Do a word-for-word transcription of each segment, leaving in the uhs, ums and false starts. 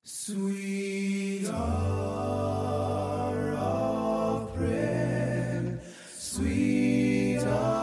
Sweet hour of prayer, sweet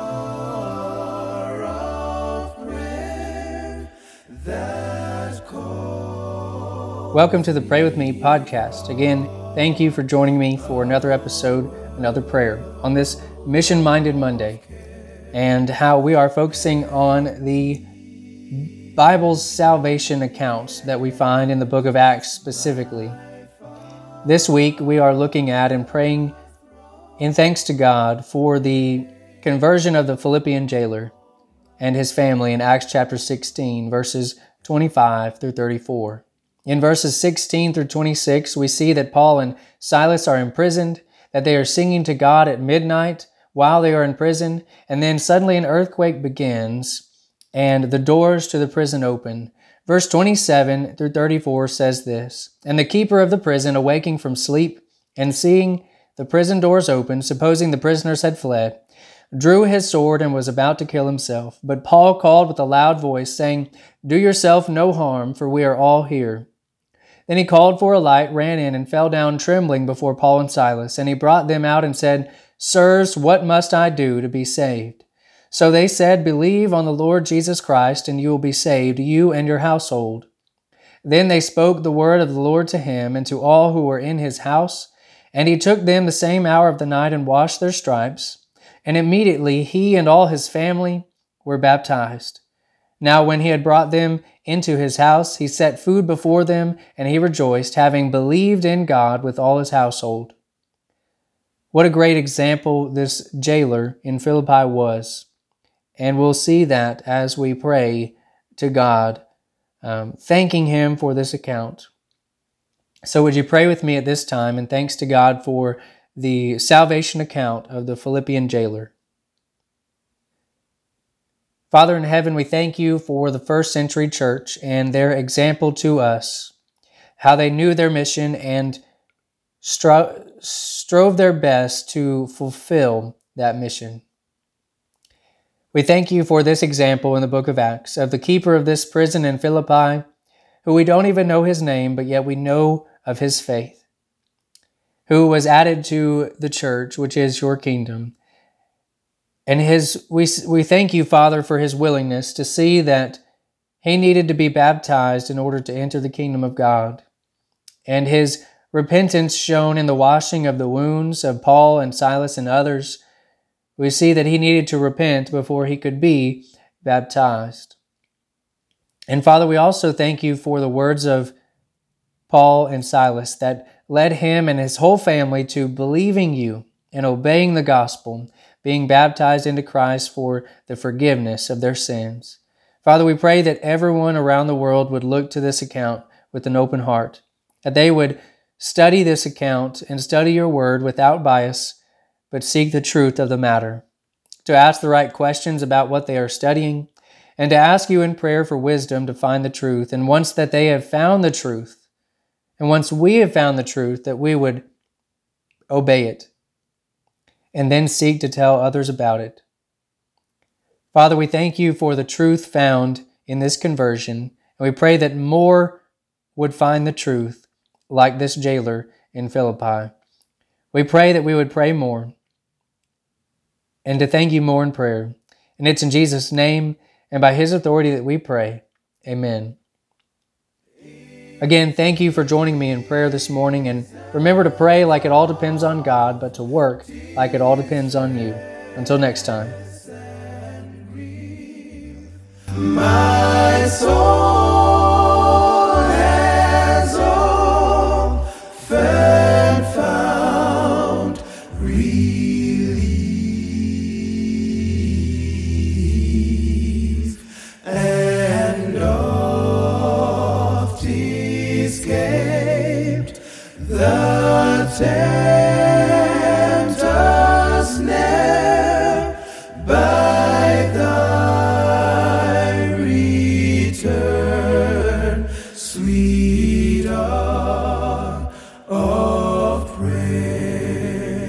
hour of prayer, that call. Welcome to the Pray With Me podcast. Again, thank you for joining me for another episode, another prayer on this Mission Minded Monday, and how we are focusing on the Bible's salvation accounts that we find in the book of Acts specifically. This week we are looking at and praying in thanks to God for the conversion of the Philippian jailer and his family in Acts chapter sixteen, verses twenty-five through thirty-four. In verses sixteen through twenty-six, we see that Paul and Silas are imprisoned, that they are singing to God at midnight while they are in prison, and then suddenly an earthquake begins and the doors to the prison open. Verse twenty-seven through thirty-four says this, "And the keeper of the prison, awaking from sleep, and seeing the prison doors open, supposing the prisoners had fled, drew his sword and was about to kill himself. But Paul called with a loud voice, saying, 'Do yourself no harm, for we are all here.' Then he called for a light, ran in, and fell down trembling before Paul and Silas. And he brought them out and said, 'Sirs, what must I do to be saved?' So they said, 'Believe on the Lord Jesus Christ, and you will be saved, you and your household.' Then they spoke the word of the Lord to him and to all who were in his house. And he took them the same hour of the night and washed their stripes. And immediately he and all his family were baptized. Now when he had brought them into his house, he set food before them, and he rejoiced, having believed in God with all his household." What a great example this jailer in Philippi was. And we'll see that as we pray to God, um, thanking Him for this account. So would you pray with me at this time, and thanks to God for the salvation account of the Philippian jailer. Father in heaven, we thank you for the first century church and their example to us, how they knew their mission and stro- strove their best to fulfill that mission. We thank you for this example in the book of Acts of the keeper of this prison in Philippi, who we don't even know his name, but yet we know of his faith, who was added to the church, which is your kingdom. And his, we, we thank you, Father, for his willingness to see that he needed to be baptized in order to enter the kingdom of God, and his repentance shown in the washing of the wounds of Paul and Silas and others. We see that he needed to repent before he could be baptized. And Father, we also thank you for the words of Paul and Silas that led him and his whole family to believing you and obeying the gospel, being baptized into Christ for the forgiveness of their sins. Father, we pray that everyone around the world would look to this account with an open heart, that they would study this account and study your word without bias, but seek the truth of the matter, to ask the right questions about what they are studying, and to ask you in prayer for wisdom to find the truth. And once that they have found the truth, and once we have found the truth, that we would obey it, and then seek to tell others about it. Father, we thank you for the truth found in this conversion, and we pray that more would find the truth, like this jailer in Philippi. We pray that we would pray more, and to thank you more in prayer. And it's in Jesus' name and by His authority that we pray. Amen. Again, thank you for joining me in prayer this morning, and remember to pray like it all depends on God, but to work like it all depends on you. Until next time. My soul has often found relief, and oft escaped the terror